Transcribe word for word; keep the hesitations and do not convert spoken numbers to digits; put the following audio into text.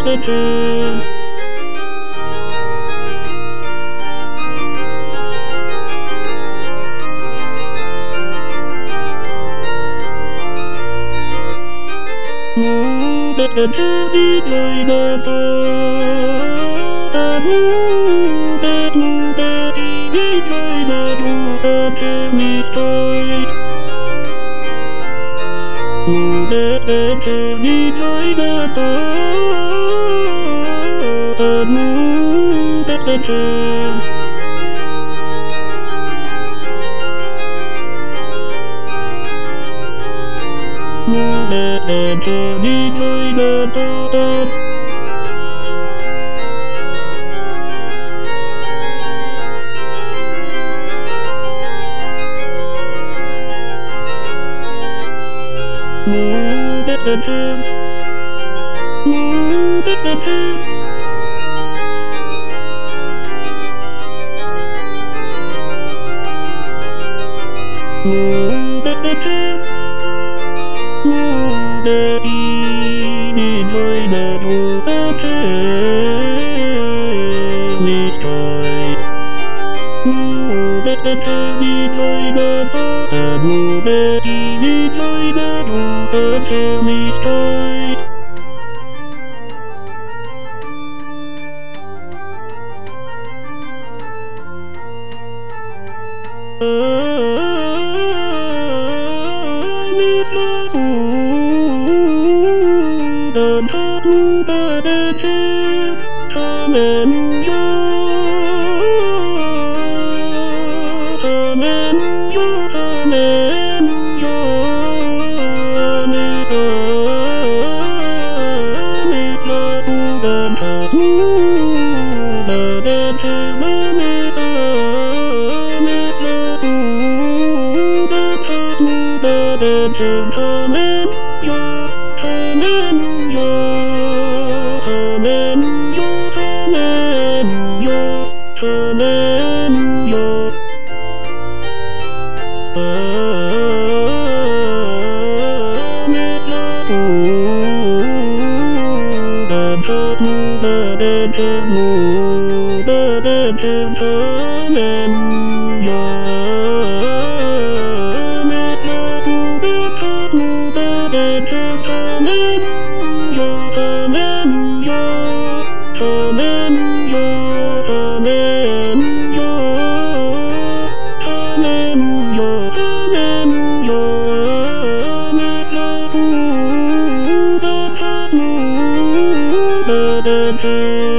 đi chơi đôi tơ ta ngu ta ngu ta đi chơi đôi ngu ta chơi mi chơi ngu ta ta chơi đi chơi đôi tơ ta ngu ta ta chơi ngu ta ta chơi đi chơi đôi tơ ngu ta ta chơi ngu ta ta chơi ngu ta ta chơi ngu ta đi đi chơi đôi ngu ta chơi mi chơi ngu ta ta chơi đi chơi đôi tơ ngu ta đi đi chơi đôi ngu ta chơi mi chơi đơn thơ thu ta đê chê thơ mến yo thơ mến yo thơ mến yo mi sơ mi sơ thu đơn thơ thu ta đê chê mơ mi sơ mi sơ thu đơn thơ thu ta đê chê thơ mến yo thơ mến yo thơ mến yo thơ mến yo thơ mến yo mi sơ thu đơn thơ thu ta đê chê ngu ta đê chê thơ mến yo mi sơ thu đơn thơ thu ta đê chê thơ mến yo thơ mến yo thơ mến yo thơ mến yo thơ mến yo thơ mến yo mi sơ thu đơn thơ thu ta đê chê